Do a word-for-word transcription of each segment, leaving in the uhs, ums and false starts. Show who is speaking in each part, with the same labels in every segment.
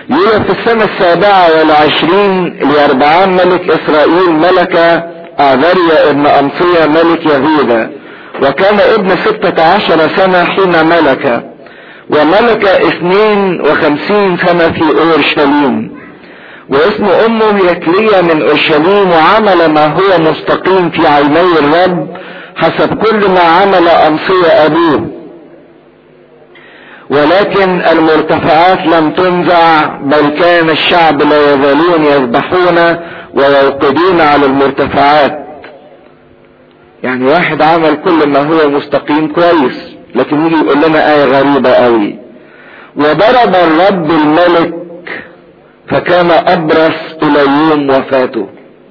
Speaker 1: يقول في السنة السابعة والعشرين ليربعام ملك اسرائيل ملك عذريا ابن امصية ملك يهوذا، وكان ابن ستة عشر سنة حين ملك، وملك اثنين وخمسين سنة في اورشليم. واسم امه يكلية من اورشليم، وعمل ما هو مستقيم في عيني الرب حسب كل ما عمل امصية ابوه، ولكن المرتفعات لم تنزع، بل كان الشعب لا يزالون يذبحون ويوقدون على المرتفعات. يعني واحد عمل كل ما هو مستقيم كويس، لكن يجي يقول لنا آية غريبة قوي: وضرب الرب الملك فكان أبرص إلى يوم وفاته.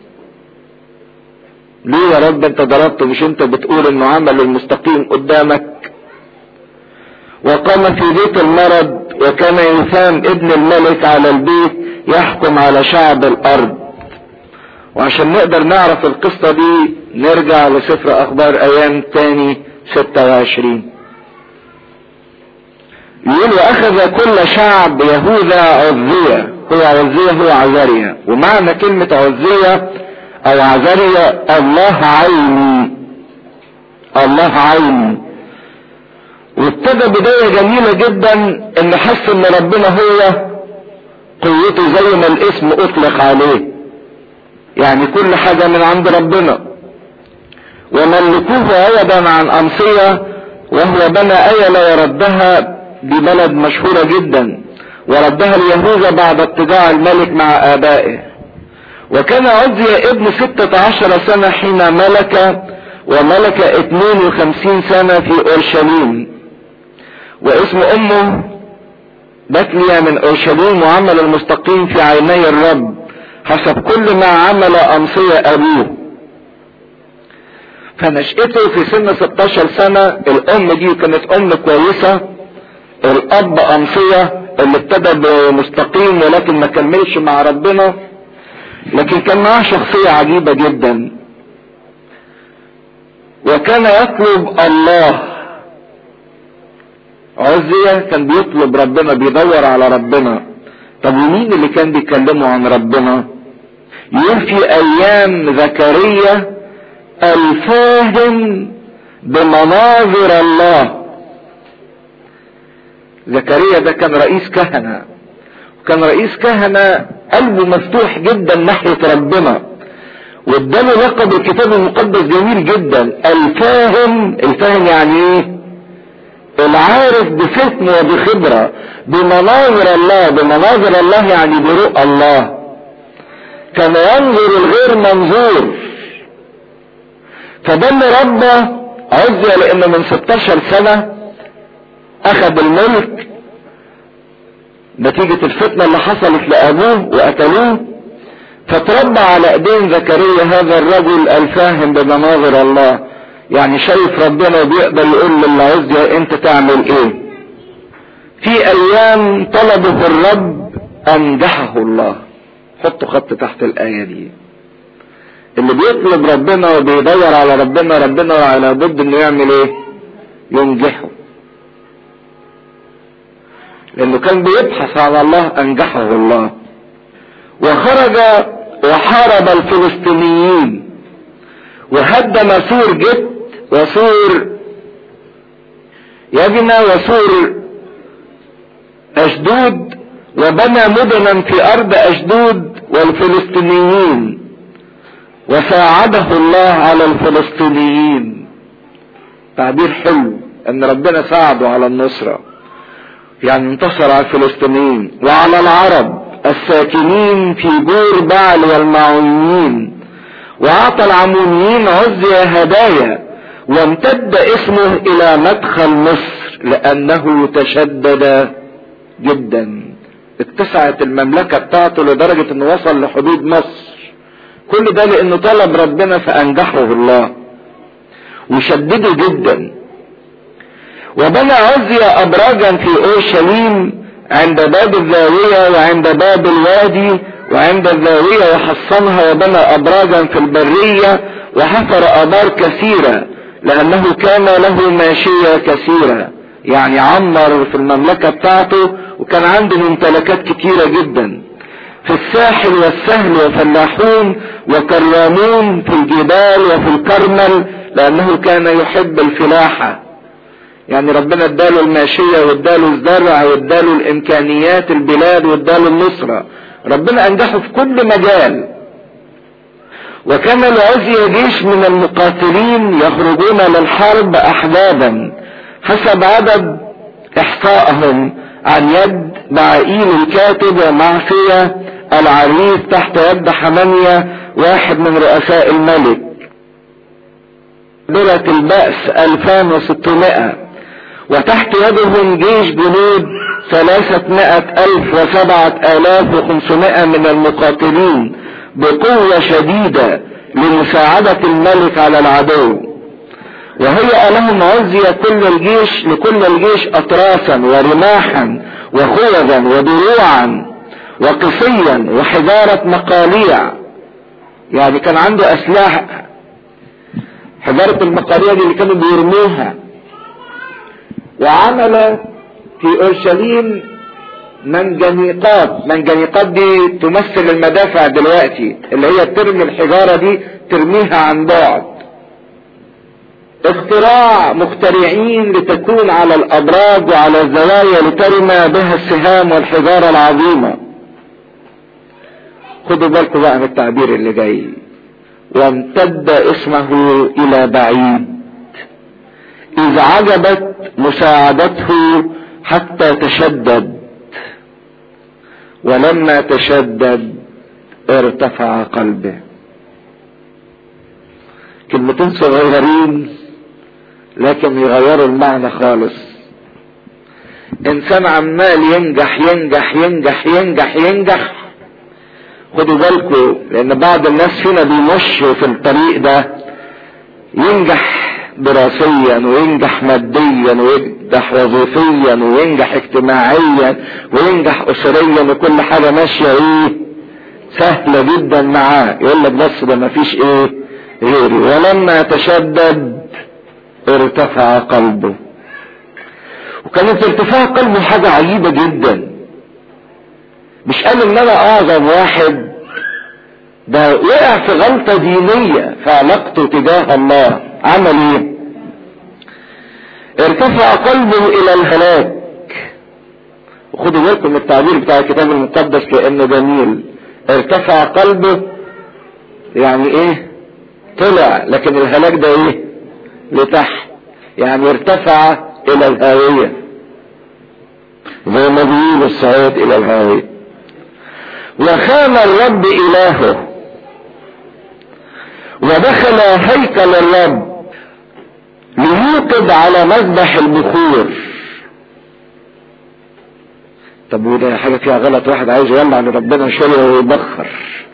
Speaker 1: ليه يا رب انت ضربته؟ مش انت بتقول انه عمل المستقيم قدامك؟ وقام في بيت المرض، وكان يثام ابن الملك على البيت يحكم على شعب الارض. وعشان نقدر نعرف القصة دي نرجع لسفر اخبار ايام تاني ستة وعشرين. يقول: واخذ كل شعب يهوذا عزية. هو عزية هو عذريا، ومعنى كلمة عزية او عذريا الله عيني، الله عيني. وابتدى بداية جميلة جدا ان حس ان ربنا هو قوته زي ما الاسم اطلق عليه، يعني كل حاجة من عند ربنا. وملكوه عوضا عن امصية، وهو بنى ايلة وردها، دي بلد مشهورة جدا، وردها ليهوذا بعد اتجاع الملك مع ابائه. وكان عزيا ابن ستة عشر سنة حين ملك، وملك اثنين وخمسين سنة في اورشليم. واسم امه بكلية من اورشليم، وعمل المستقيم في عيني الرب حسب كل ما عمل امصية ابوه. فنشأته في سن ستاشر سنة. الام دي كانت ام كويسة، الاب امصية اللي ابتدى بمستقيم ولكن ما كملش مع ربنا، لكن كان معاه شخصية عجيبة جدا، وكان يطلب الله. عزية كان بيطلب ربنا، بيدور على ربنا. طب ومين اللي كان بيكلمه عن ربنا؟ يقول في ايام زكريا الفاهم بمناظر الله. زكريا ده كان رئيس كهنة، وكان رئيس كهنة قلبه مفتوح جدا ناحية ربنا، واداله لقب الكتاب المقدس جميل جدا: الفاهم. الفاهم يعني ايه؟ العارف بفهم وبخبرة بمناظر الله. بمناظر الله يعني برؤى الله. كان ينظر الغير منظور. فده اللي ربى عزيا، لانه من ستاشر سنة اخذ الملك نتيجة الفتنة اللي حصلت لابوه وقتلوه، فتربى على ايدين زكريا هذا الرجل الفاهم بمناظر الله، يعني شايف ربنا وبيقدر يقول للعزيا انت تعمل ايه. في ايام طلبه الرب انجحه الله. حطوا خط تحت الاية دي. اللي بيطلب ربنا وبيدور على ربنا، ربنا على ضد انه يعمل ايه؟ ينجحه. لانه كان بيبحث على الله انجحه الله. وخرج وحارب الفلسطينيين، وهدم سور جت وسور يبنى وسور اشدود، وبنى مدنا في ارض اشدود والفلسطينيين، وساعده الله على الفلسطينيين. تعبير حلو ان ربنا ساعده على النصرة، يعني انتصر على الفلسطينيين وعلى العرب الساكنين في جور بعل والمعونيين. واعطى العمونيين عزيا هدايا، وامتد اسمه الى مدخل مصر لانه تشدد جدا. اتسعت المملكة بتاعته لدرجة انه وصل لحدود مصر. كل ده لانه طلب ربنا فانجحه الله وشدده جدا. وبنى عزيا ابراجا في اورشليم عند باب الزاوية وعند باب الوادي وعند الزاوية، وحصنها. وبنى ابراجا في البرية، وحفر ابار كثيرة لانه كان له ماشية كثيرة. يعني عمر في المملكة بتاعته وكان عنده ممتلكات كتيرة جدا في الساحل والسهل وفلاحون وكرامون في الجبال وفي الكرمل، لانه كان يحب الفلاحة. يعني ربنا اداله الماشية واداله الزرع واداله الامكانيات البلاد واداله النصرة، ربنا انجحه في كل مجال. وكان لعزيا جيش من المقاتلين يخرجون للحرب احزابا حسب عدد احصائهم عن يد معائيل الكاتب ومعفية العريس تحت يد حمانية واحد من رؤساء الملك. درة البأس ألفان وستمائة، وتحت يدهم جيش جنود ثلاثمائة ألف وسبعة آلاف وخمسمائة من المقاتلين بقوة شديدة لمساعدة الملك على العدو. وهيأ لهم عزي كل الجيش لكل الجيش أطراسا ورماحا وخوذا ودروعا وقصيا وحجارة مقاليع. يعني كان عنده أسلحة، حجارة المقاليع دي اللي كانوا بيرموها. وعمل في أورشليم منجنيقات، منجنيقات دي تمثل المدافع دلوقتي، اللي هي ترمي الحجارة دي ترميها عن بعد. اختراع مخترعين لتكون على الابراج وعلى الزوايا لترمى بها السهام والحجارة العظيمة. خدوا بالكم بقى من التعبير اللي جاي. وامتد اسمه الى بعيد اذ عجبت مساعدته حتى تشدد، ولما تشدد ارتفع قلبه. كلمتين صغيرين لكن يغيروا المعنى خالص. انسان عمال ينجح ينجح ينجح ينجح ينجح. خدوا بالكم لان بعض الناس فينا بيمشوا في الطريق ده، ينجح دراسيا وينجح ماديا وينجح وظيفيا وينجح اجتماعيا وينجح اسريا وكل حاجة ماشية ايه سهلة جدا معاه. يقول لك بس ده مفيش ايه غيري. ولما تشدد ارتفع قلبه. وكانت ارتفاع قلبه حاجة عجيبة جدا. مش قال ان انا اعظم واحد، ده وقع في غلطة دينية في علاقته تجاه الله. عمل ايه؟ ارتفع قلبه الى الهلاك. وخدوا بالكم من التعبير بتاع الكتاب المقدس لانه جميل. ارتفع قلبه يعني ايه؟ طلع، لكن الهلاك ده ايه؟ لتحت، يعني ارتفع الى الهاوية زي ما بيقول الصعود الى الهاوية. وخان الرب الهه ودخل هيكل الرب ليوقد على مذبح البخور. طب وده حاجة فيها غلط، واحد عايز يولع لربنا شوية ويبخر.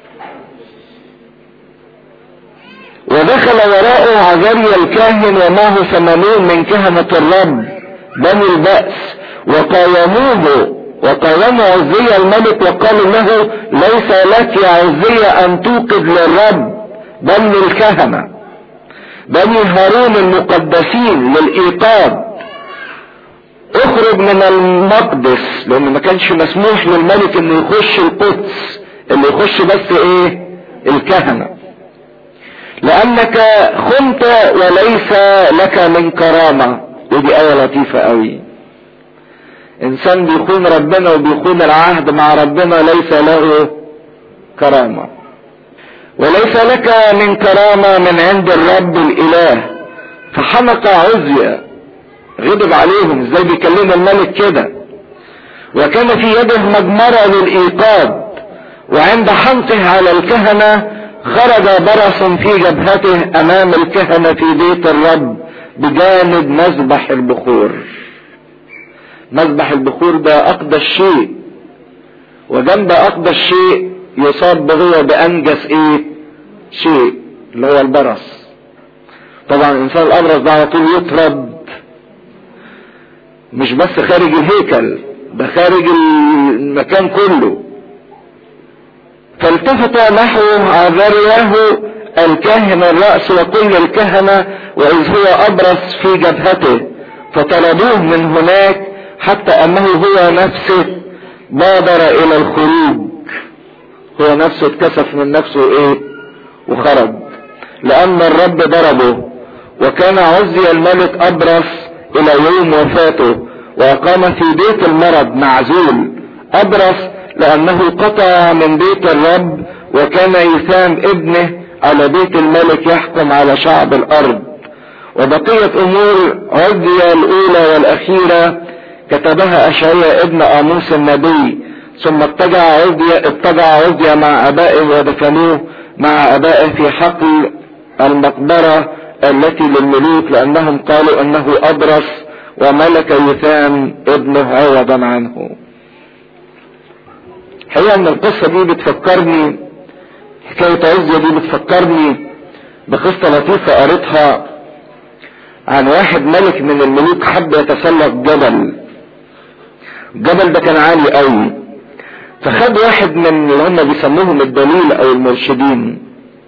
Speaker 1: ودخل وراءه عزريا الكاهن ومعه ثمانون من كهنة الرب بني البأس، وقاوموه وقاوموا عزيا الملك وقالوا له ليس لك يا عزيا ان توقد للرب بل للكهنة بني هارون المقدسين للإيقاد. اخرج من المقدس، لان ما كانش مسموح للملك انه يخش القدس، اللي يخش بس ايه الكهنة، لانك خنت وليس لك من كرامة. ودي آية لطيفة قوي. انسان بيخون ربنا وبيخون العهد مع ربنا ليس له كرامة. وليس لك من كرامة من عند الرب الاله. فحمق عزيا، غضب عليهم، ازاي بيكلم الملك كده. وكان في يده مجمرة للإيقاد، وعند حمقه على الكهنة خرج برص في جبهته امام الكهنة في بيت الرب بجانب مذبح البخور. مذبح البخور ده اقدس شيء، وجنب اقدس شيء يصاب هو بانجس ايه شيء اللي هو البرص. طبعا الانسان الابرص ده على طول يطرد، مش بس خارج الهيكل، ده خارج المكان كله. فالتفت نحو عذرياه الكاهن الرأس وكل الكهنة وإذ هو أبرص في جبهته، فطردوه من هناك حتى انه هو نفسه بادر الى الخروج، هو نفسه اتكسف من نفسه ايه وخرج، لان الرب ضربه. وكان عزي الملك ابرص الى يوم وفاته، واقام في بيت المرض معزول. ابرص لانه قطع من بيت الرب، وكان يثام ابنه على بيت الملك يحكم على شعب الارض. وبقية امور عزي الاولى والاخيرة كتبها اشعياء ابن اموس النبي. ثم اتجع عزي اتجع عزي مع ابائه ودفنوه مع ابائه في حقل المقبرة التي للملوك، لانهم قالوا انه ابرص وملك يثام ابنه عوضا عنه. حقيقة ان القصة دي بتفكرني، حكاية عزية دي بتفكرني بقصة لطيفة قريتها عن واحد ملك من الملوك حب يتسلق جبل. الجبل ده كان عالي قوي، فخد واحد من اللي هم بيسموهم الدليل او المرشدين،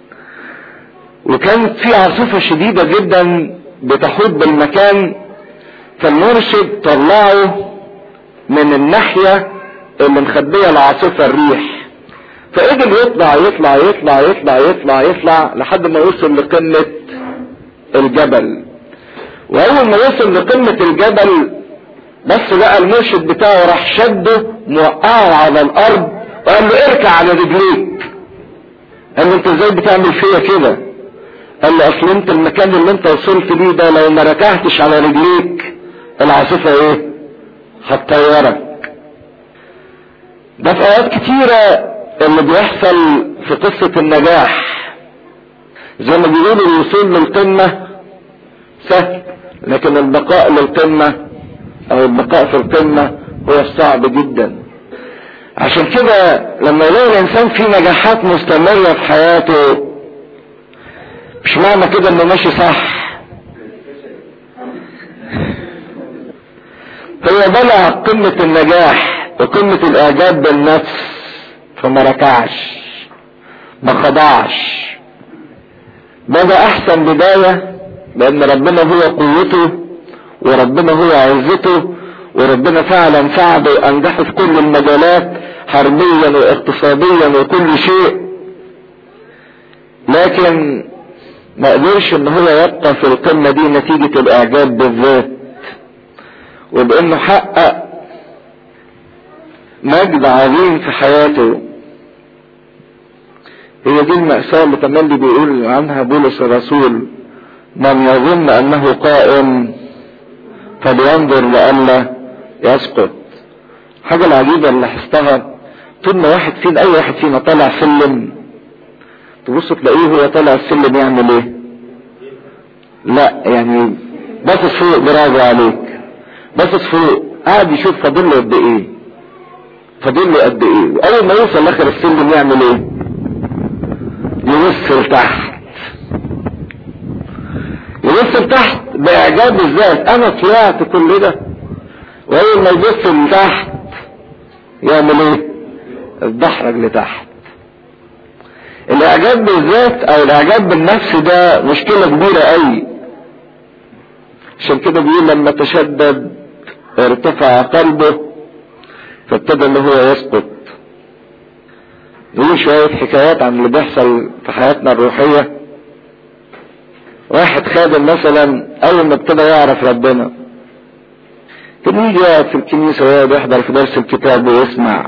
Speaker 1: وكانت في عاصفة شديدة جدا بتحوط بالمكان، فالمرشد طلعه من الناحية اللي مخبية العاصفة الريح، فقدر يطلع يطلع يطلع يطلع يطلع يطلع لحد ما وصل لقمة الجبل. واول ما وصل لقمة الجبل بس بقى المرشد بتاعه راح شده موقعه على الارض وقال له اركع على رجليك. قال له انت ازاي بتعمل فيا كده؟ قال له اصل انت المكان اللي انت وصلت ليه ده لو ما ركعتش على رجليك العاصفة ايه هتطيرك. ده في اوقات كتيرة اللي بيحصل في قصة النجاح، زي ما بيقولوا الوصول للقمة سهل، لكن البقاء للقمة او البقاء في القمة هو الصعب جدا. عشان كده لما يلاقي الانسان في نجاحات مستمرة في حياته، مش معنى كده انه ماشي صح. هو بلع قمة النجاح وقمة الاعجاب بالنفس فما ركعش ما خضعش. بدأ احسن بداية، لان ربنا هو قوته وربنا هو عزته، وربنا فعلا ساعده وانجحه في كل المجالات حربيا واقتصاديا وكل شيء، لكن ما قدرش ان هو يبقى في القمة دي نتيجة الاعجاب بالذات، وبانه حقق مجد عظيم في حياته. هي دي المأساة اللي تملي بيقول عنها بولس الرسول: من يظن انه قائم فلينظر لئلا يسقط. حاجة العجيبة اللي لاحظتها، طول ما واحد فينا اي واحد فينا طالع سلم تبص تلاقيه هو طالع السلم يعمل ايه؟ لا يعني باصص فوق، برافو عليك، باصص فوق قاعد يشوف فاضل له قد ايه فاضل له قد ايه واول ما يوصل لاخر السلم يعمل ايه؟ يبص لتحت يبص لتحت باعجاب الذات، انا طلعت كل ده. واول ما يبص لتحت يعمل ايه؟ الدحرج لتحت. الاعجاب بالذات او الاعجاب بالنفس ده مشكلة كبيرة قوي. عشان كده بيقول لما تشدد ارتفع قلبه فابتدى ان هو يسقط. نقول شوية حكايات عن اللي بيحصل في حياتنا الروحية. واحد خادم مثلا اول ما ابتدى يعرف ربنا كان يجي يقعد في الكنيسة ويقعد يحضر في درس الكتاب ويسمع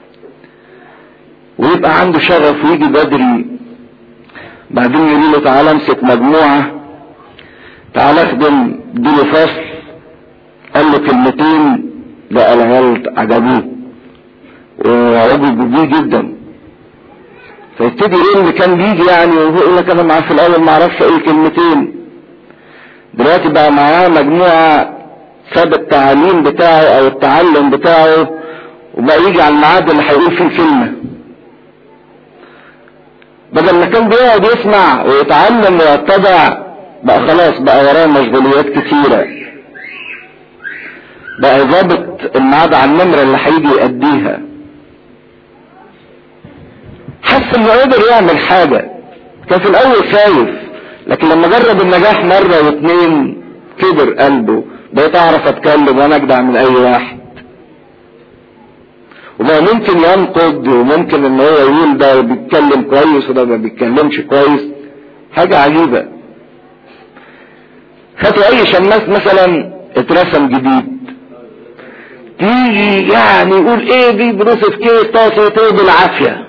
Speaker 1: ويبقى عنده شغف ويجي بدري، بعدين يقول له تعالى امسك مجموعة، تعالى اخدم، اديله فصل، قال له كلمتين لا العيال عجبوه وعجبوا بيه جدا، فيبتدي ايه اللي كان بيجي يعني وهو يقول لك انا معاه في الاول ما اعرفش اي كلمتين، دلوقتي بقى معاه مجموعة ساب التعليم بتاعه او التعلم بتاعه وبقى يجي على الميعاد اللي هيقول فيه كلمة، بدل ما كان بيقعد يسمع ويتعلم ويتبع بقى خلاص بقى وراه مشغوليات كثيرة، بقى ضابط الميعاد على النمرة اللي هيجي يأديها. حس انه قدر يعمل حاجة، كان في الاول خايف، لكن لما جرب النجاح مرة واثنين كبر قلبه، بقيت اعرف اتكلم وانا اجدع من اي واحد. وما ممكن ينقد وممكن ان هو يقول ده بيتكلم كويس وده ما بيتكلمش كويس. حاجة عجيبة. خدوا اي شماس مثلا اترسم جديد، تيجي يعني يقول ايه دي بروسة كيس طاسة بالعافية،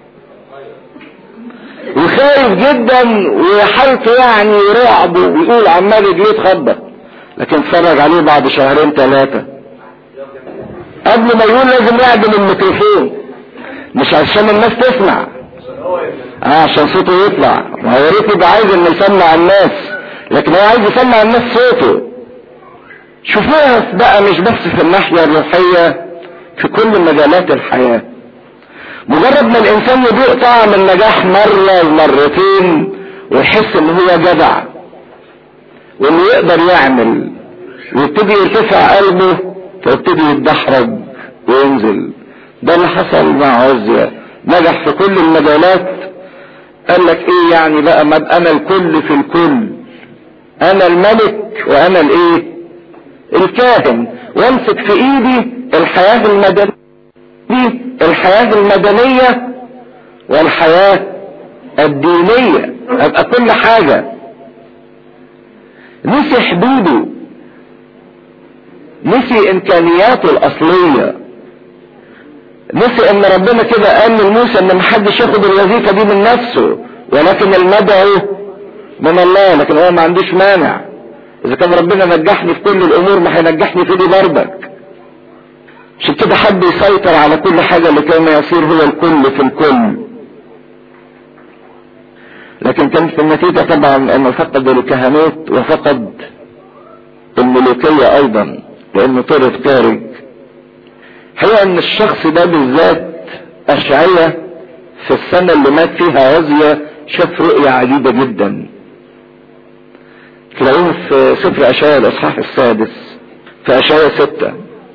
Speaker 1: وخايف جدا وحالته يعني رعب، ويقول عمال رجليه تخبط. لكن اتفرج عليه بعد شهرين ثلاثة قبل ما يقول لازم يعدل الميكروفون، مش عشان الناس تسمع، اه عشان صوته يطلع. ما هو ريت يبقى عايز انه يسمع الناس، لكن هو عايز يسمع الناس صوته. شوفوها بقى مش بس في الناحية الروحية، في كل مجالات الحياة. مجرد ما الانسان يدوق طعم النجاح مرة ومرتين ويحس ان هو جدع وانه يقدر يعمل ويبتدي يرتفع قلبه، فيبتدي يتدحرج وينزل. ده اللي حصل مع عزيا، نجح في كل المجالات. قال لك ايه يعني بقى، ما انا الكل في الكل، انا الملك وانا الايه الكاهن، وامسك في ايدي الحياة المدنية الحياة المدنية والحياة الدينية، ابقى كل حاجة. نسي حدوده، نسي امكانياته الاصلية، نسي ان ربنا كده قال لموسى ان محدش ياخد الوظيفة دي من نفسه، ولكن المدعو من الله. لكن هو ما عندوش مانع، اذا كان ربنا نجحني في كل الامور ما هينجحني في دي برضك. عشان كده حب يسيطر على كل حاجة لكي ما يصير هو الكل في الكل. لكن كانت النتيجة طبعا انه فقد الكهنوت وفقد الملوكية ايضا، لانه طرد خارج. هي ان الشخص ده بالذات اشعيا في السنة اللي مات فيها عزيا شاف رؤية عجيبة جدا. تلاقوه في سفر اشعيا الاصحاح السادس في اشعيا ستة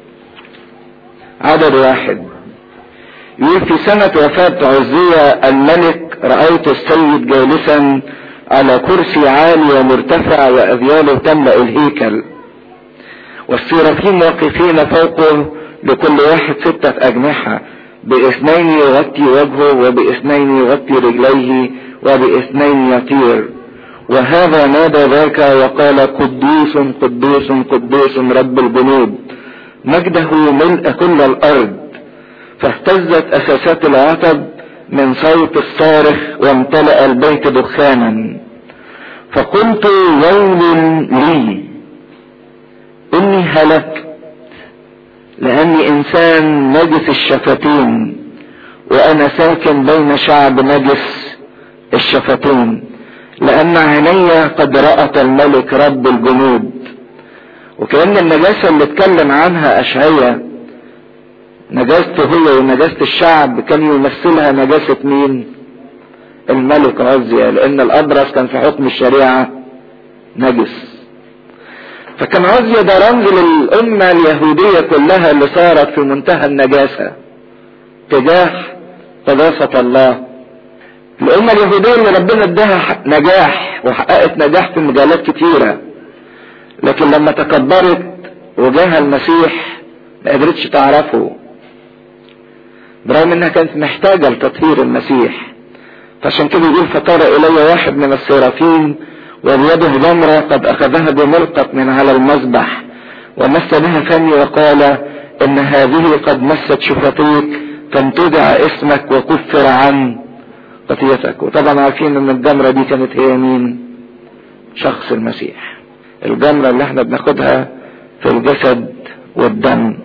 Speaker 1: عدد واحد، يقول في سنة وفاة عزيا الملك رأيت السيد جالسا على كرسي عالي ومرتفع واذياله تملأ الهيكل، والسيرافيم واقفين فوقه لكل واحد ستة اجنحة، باثنين يغطي وجهه وباثنين يغطي رجليه وباثنين يطير. وهذا نادى ذاك وقال قدوس قدوس قدوس رب الجنود، مجده ملء كل الارض. فاهتزت اساسات العتب من صوت الصارخ وامتلأ البيت دخانا. فقلت ويل لي اني هلكت، لاني انسان نجس الشفتين وانا ساكن بين شعب نجس الشفتين، لان عيني قد رأت الملك رب الجنود. وكأن النجاسة اللي اتكلم عنها اشعيا نجاسته هو ونجاسة الشعب كان يمثلها نجاسة مين؟ الملك عزيا، لان الابرص كان في حكم الشريعة نجس. فكان عزيا ده رمز للأمة اليهودية كلها اللي صارت في منتهى النجاسة تجاه قداسة الله. الأمة اليهودية اللي ربنا اداها نجاح وحققت نجاح في مجالات كتيرة، لكن لما تكبرت وجاها المسيح ما قدرتش تعرفه، برغم انها كانت محتاجة لتطهير المسيح. فعشان كده يقول فطار الي واحد من السرافين وبيده جمرة قد اخذها بملقط من على المذبح، ومس بها فمي وقال ان هذه قد مست شفتيك، فامتدع اسمك وكفر عن خطيتك. وطبعا عارفين ان الجمرة دي كانت هي مين؟ شخص المسيح، الجمرة اللي احنا بناخدها في الجسد والدم.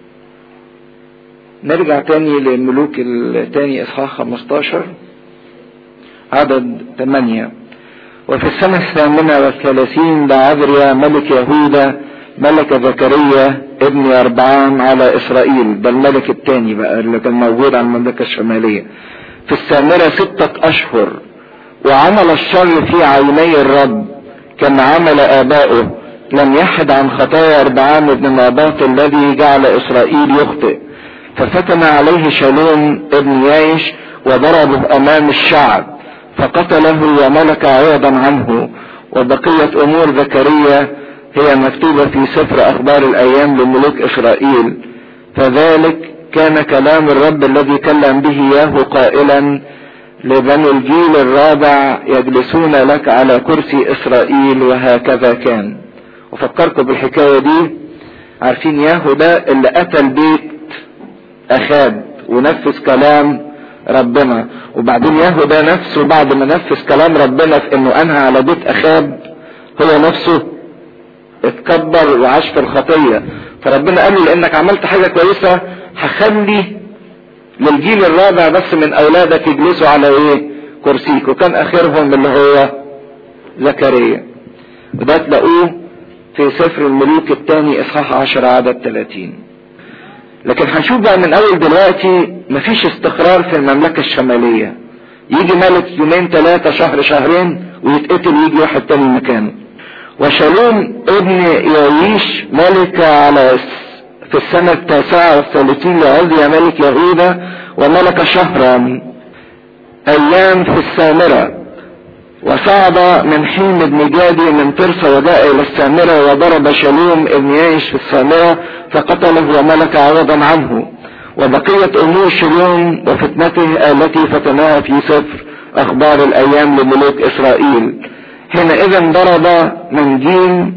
Speaker 1: نرجع تاني للملوك التاني اصحاح خمستاشر عدد ثمانية. وفي السنة الثامنة والثلاثين لعذريا ملك يهوذا ملك زكريا ابن أربعام على إسرائيل، ده الملك الثاني بقى اللي كان موجود على المملكة الشمالية، في السامرة ستة أشهر. وعمل الشر في عيني الرب كما عمل آبائه، لم يحد عن خطايا أربعام ابن نابوت الذي جعل إسرائيل يخطئ. ففتن عليه شالوم ابن يايش وضربه أمام الشعب فقتله وملك عوضا عنه. وبقية أمور زكريا هي مكتوبة في سفر أخبار الأيام لملوك إسرائيل. فذلك كان كلام الرب الذي كلم به ياهو قائلا لبني الجيل الرابع يجلسون لك على كرسي إسرائيل، وهكذا كان. وفكركم بالحكاية دي، عارفين ياهو ده اللي قتل بيت أخاب ونفذ كلام ربنا، وبعدين ياهو ده نفسه بعد ما نفذ كلام ربنا في انه انهى على بيت اخاب هو نفسه اتكبر وعاش في الخطية. فربنا قال له لانك عملت حاجة كويسة هخلي للجيل الرابع بس من اولادك يجلسوا على ايه كرسيك، وكان اخرهم اللي هو زكريا. وده تلاقوه في سفر الملوك الثاني اصحاح عشرة عدد ثلاثين. لكن هنشوف بقى من اول دلوقتي مفيش استقرار في المملكة الشمالية، يجي ملك يومين ثلاثة شهر شهرين ويتقتل ويجي واحد تاني مكانه. وشالوم ابن يعيش ملك على في السنة التاسعة والثلاثين لعزيا ملك يهوذا، وملك شهرا ايام في السامرة. وصعد من حين ابن جادي من ترسا وجاء الى السامرة، وضرب شالوم ابن يعيش في السامرة فقتله وملك عوضا عنه. وبقية امور شالوم وفتنته التي فتناها في سفر اخبار الايام لملوك اسرائيل. حينئذ ضرب منجيم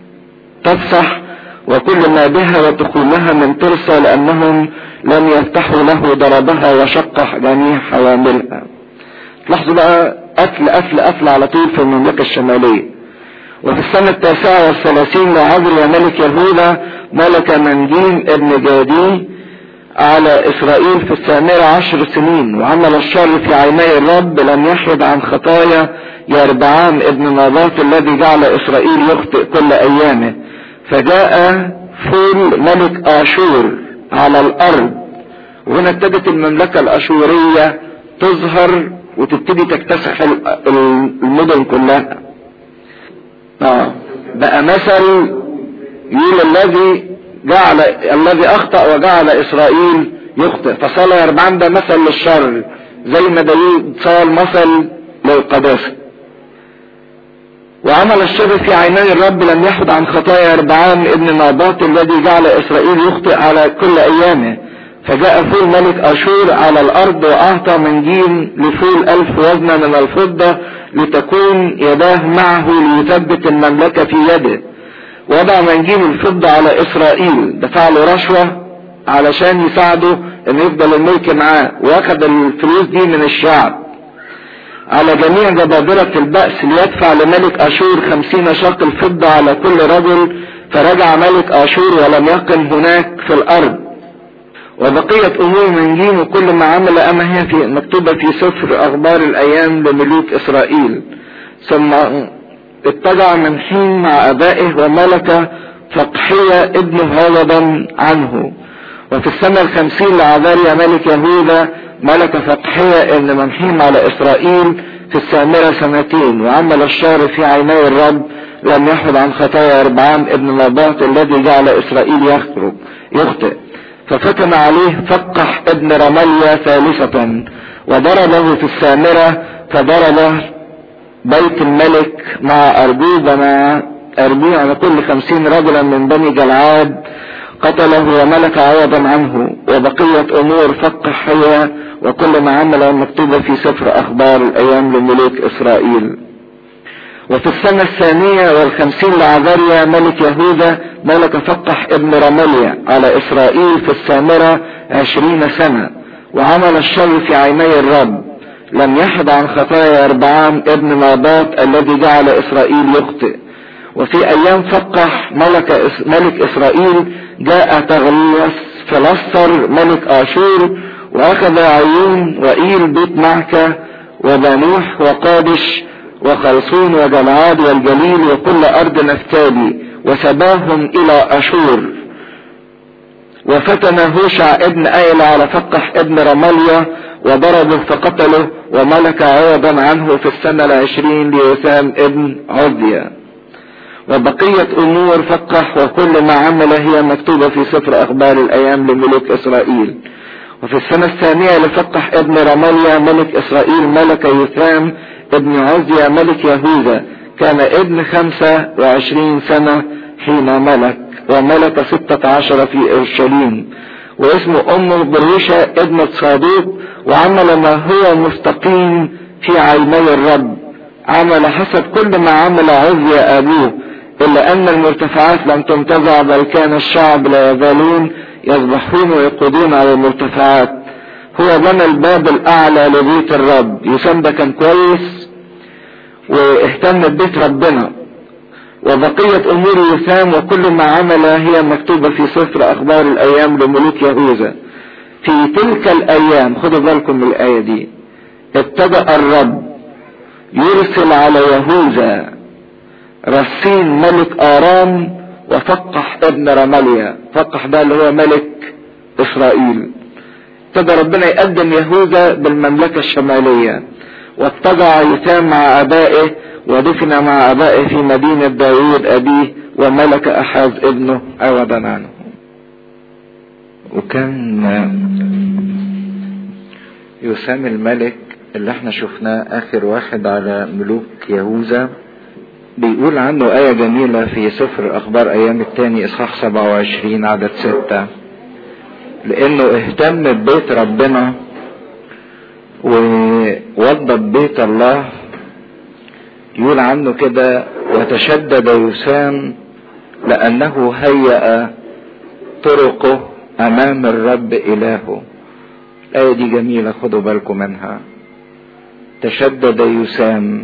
Speaker 1: تفصح وكل ما بها وتخولها من ترسا، لانهم لم يفتحوا له ضربها وشق جميع حواملها. لاحظوا بقى قتل قتل قتل على طول في المملكة الشمالية. وفي السنة التاسعة والثلاثين لعزريا ملك يهوذا ملك منجيم ابن جادي على اسرائيل في السامرة عشر سنين، وعمل الشر في عيني الرب، لم يحد عن خطايا يربعام ابن نابوت الذي جعل اسرائيل يخطئ كل ايامه. فجاء فول ملك اشور على الارض، وهنا ابتدت المملكة الاشورية تظهر وتبتدي تكتسح المدن كلها. اه بقى مثل يقول الذي جعل الذي اخطأ وجعل اسرائيل يخطئ، فصار يربعام ده مثل للشر زي ما داوود صار مثل للقداسة. وعمل الشر في عيني الرب، لم يحد عن خطايا يربعام ابن نابوت الذي جعل اسرائيل يخطئ على كل ايامه. فجاء فول ملك اشور على الارض، واعطى منجيم لفول الف وزنة من الفضة لتكون يداه معه ليثبت المملكة في يده. وضع منجيم الفضة على اسرائيل، دفع له رشوة علشان يساعده ان يفضل الملك معاه، واخد الفلوس دي من الشعب على جميع جبابرة البأس ليدفع لملك اشور خمسين شاقل فضة على كل رجل. فرجع ملك اشور ولم يقم هناك في الارض. وبقية امور منجيم وكل ما عمل اما هي في مكتوبة في سفر اخبار الايام لملوك اسرائيل. ثم اتجع من حين مع ابائه وملك فقحية ابن عوضا عنه. وفي السنة الخمسين لعذاريا ملك يهوذا ملك فقحية ابن منحيم على اسرائيل في السامرة سنتين، وعمل الشر في عيني الرب، لم يحد عن خطايا يربعام ابن نابوت الذي جعل اسرائيل يخرج يخطئ. ففتن عليه فقح ابن رمليا ثالثة، وضربه في السامرة، فضربه بيت الملك مع أرجوب مع أربيع على كل خمسين رجلا من بني جلعاد، قتله وملك عوضا عنه. وبقية امور فقح هي وكل ما عمل مكتوبة في سفر اخبار الايام لملوك اسرائيل. وفي السنة الثانية والخمسين لعذاريا ملك يهوذا ملك فقح ابن رمليا على اسرائيل في السامرة عشرين سنة، وعمل الشر في عيني الرب، لم يحد عن خطايا يربعام ابن نابوت الذي جعل اسرائيل يخطئ. وفي ايام فقح ملك, ملك اسرائيل جاء تغليس فلسطر ملك اشور، واخذ عيون وايل بيت معكة وبنوح وقادش وخلصون وجلعاد والجليل وكل ارض نفتالي، وسباهم الى اشور. وفتن هوشع ابن ايل على فقح ابن رمليا وضربه فقتله، وملك عوضا عنه في السنة العشرين ليثام ابن عزيا. وبقية امور فقح وكل ما عمل هي مكتوبة في سفر اخبار الايام لملوك اسرائيل. وفي السنة الثانية لفقح ابن رمليا ملك اسرائيل ملك يثام ابن عزيا ملك يهوذا، كان ابن خمسة وعشرين سنة حين ملك، وملك ستة عشر في اورشليم. واسمه أمه بروشة ابنة صادوق، وعمل ما هو مستقيم في عيني الرب، عمل حسب كل ما عمل عزيا أبوه، إلا أن المرتفعات لم تنتزع، بل كان الشعب لا يزالون يذبحون ويقودون على المرتفعات. هو بنى الباب الأعلى لبيت الرب. يوسام ده كان كويس واهتم ببيت ربنا. وبقية أمور يوسام وكل ما عمل هي مكتوبة في سفر أخبار الأيام لملوك يهوذا. في تلك الأيام، خدوا بالكم من الآية دي، ابتدأ الرب يرسل على يهوذا رسين ملك آرام وفقح ابن رماليا. فقح ده اللي هو ملك إسرائيل. ابتدى ربنا يقدم يهوذا بالمملكة الشمالية. واتجع يوسام مع آبائه ودفن مع آبائه في مدينة داوود أبيه، وملك أحاز ابنه عوضا عنه. وكان يوسام الملك اللي احنا شفناه آخر واحد على ملوك يهوذا، بيقول عنه آية جميلة في سفر أخبار أيام التاني إصحاح سبعة وعشرين عدد ستة، لأنه اهتم ببيت ربنا ووضب بيت الله. يقول عنه كده: وتشدد يوسام لأنه هيأ طرقه أمام الرب إلهه. الآية دي جميلة، خدوا بالكم منها. تشدد يوسام،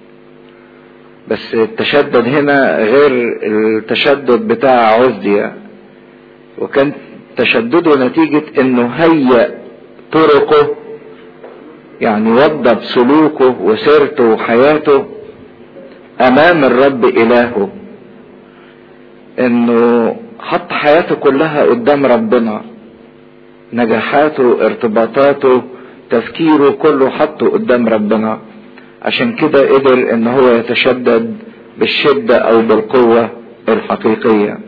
Speaker 1: بس التشدد هنا غير التشدد بتاع عزيا، وكان تشدده نتيجة انه هيأ طرقه، يعني وضب سلوكه وسيرته وحياته امام الرب الهه، انه حط حياته كلها قدام ربنا، نجاحاته ارتباطاته تفكيره كله حطه قدام ربنا. عشان كده قدر ان هو يتشدد بالشدة او بالقوة الحقيقية.